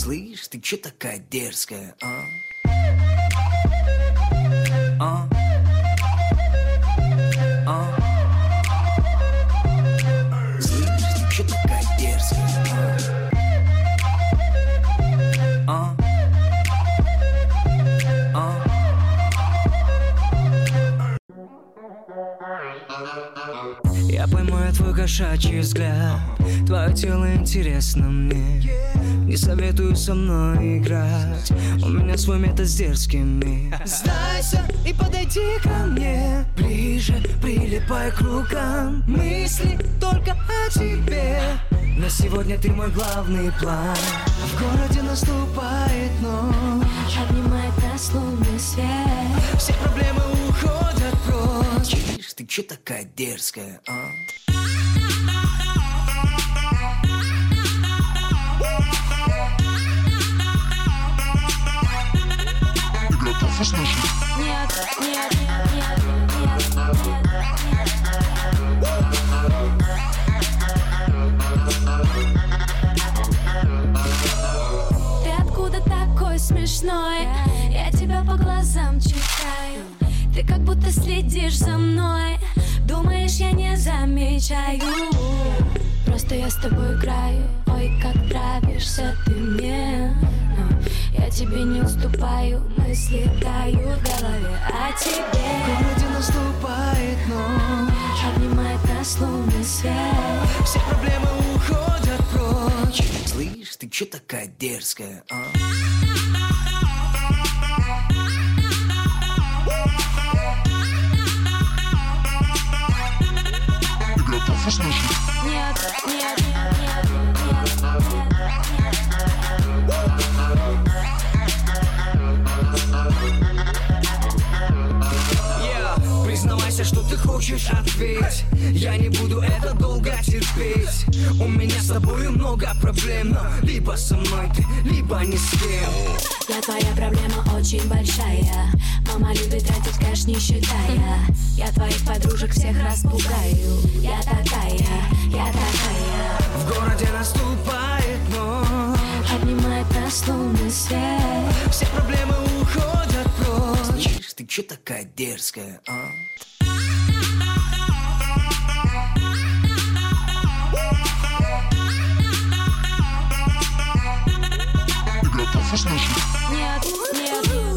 Слышь, ты чё такая дерзкая, а? Слышь, ты чё такая дерзкая, Я поймаю твой кошачий взгляд, твое тело интересно мне. Не советую со мной играть, у меня свой метод с дерзкими. Сдайся и подойди ко мне ближе, прилипай к рукам. Мысли только о тебе, на сегодня ты мой главный план. В городе наступает ночь, обнимает нас лунный свет. все проблемы уходят прочь. Слышь, ты чё такая дерзкая, а? Нет, нет, нет, ты откуда такой смешной? Я тебя по глазам читаю. Ты как будто следишь за мной. Думаешь, я не замечаю? Просто я с тобой играю. Ой, как нравишься ты мне. Но я тебе не уступаю. Мысли тают в голове о тебе. В городе наступает ночь, обнимает нас лунный свет. все проблемы уходят прочь. Слышь, ты чё такая дерзкая, а? Нет, нет, нет, нет, Признавайся, что ты хочешь, ответь. Я не буду это долго терпеть. У меня с тобой много проблем, но либо со мной ты, либо ни с кем. Я твоя проблема очень большая. Мама любит тратить кэш, не считая. Я твоих подружек всех распугаю. Я такая, я такая. В городе наступает ночь, обнимает нас лунный свет. все проблемы уходят прочь. Слышь, ты чё такая дерзкая, а? Нет, нет, нет.